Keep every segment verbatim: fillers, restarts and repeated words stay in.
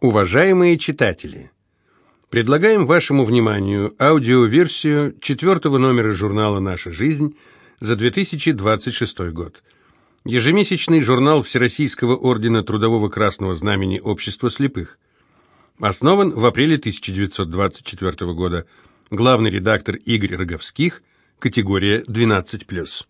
Уважаемые читатели, предлагаем вашему вниманию аудиоверсию четвертого номера журнала «Наша жизнь» за две тысячи двадцать шестой год. Ежемесячный журнал Всероссийского ордена Трудового Красного Знамени Общества слепых. Основан в апреле тысяча девятьсот двадцать четвёртого года. Главный редактор Игорь Роговских, категория двенадцать плюс.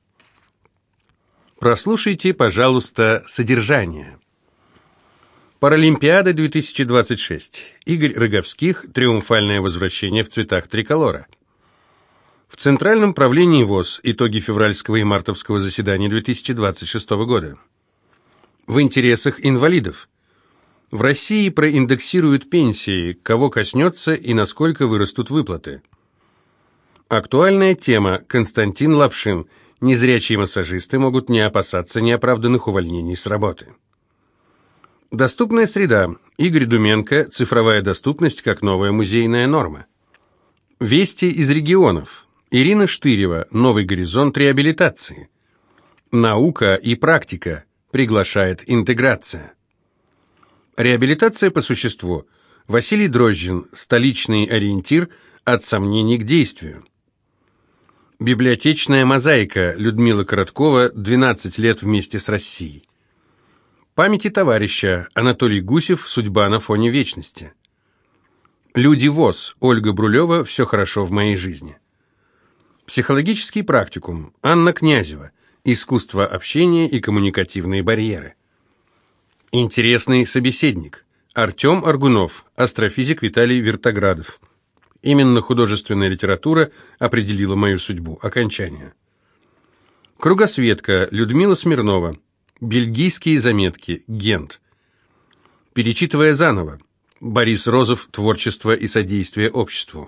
Прослушайте, пожалуйста, содержание. Паралимпиада две тысячи двадцать шесть. Игорь Роговских. Триумфальное возвращение в цветах триколора. В Центральном правлении ВОС. Итоги февральского и мартовского заседания две тысячи двадцать шестого года. В интересах инвалидов. В России проиндексируют пенсии, кого коснется и насколько вырастут выплаты. Актуальная тема. Константин Лапшин. Незрячие массажисты могут не опасаться неоправданных увольнений с работы. Доступная среда. Игорь Думенко. Цифровая доступность как новая музейная норма. Вести из регионов. Ирина Штырева. Новый горизонт реабилитации. Наука и практика. Приглашает интеграция. Реабилитация по существу. Василий Дрожжин. Столичный ориентир от сомнений к действию. Библиотечная мозаика. Людмила Короткова. двенадцать лет вместе с Россией. Памяти товарища. Анатолий Гусев. Судьба на фоне вечности. Люди ВОС. Ольга Брулева. Все хорошо в моей жизни. Психологический практикум. Анна Князева. Искусство общения и коммуникативные барьеры. Интересный собеседник. Артем Аргунов. Астрофизик Виталий Вертоградов. Именно художественная литература определила мою судьбу. Окончание. Кругосветка. Людмила Смирнова. Бельгийские заметки. Гент. Перечитывая заново. Борис Розов. Творчество и содействие обществу.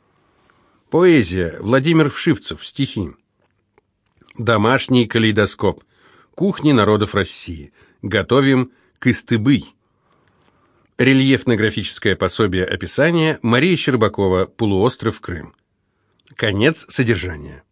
Поэзия. Владимир Вшивцев. Стихи. Домашний калейдоскоп. Кухни народов России. Готовим кыстыбый. Рельефно-графическое пособие описания. Мария Щербакова. Полуостров Крым. Конец содержания.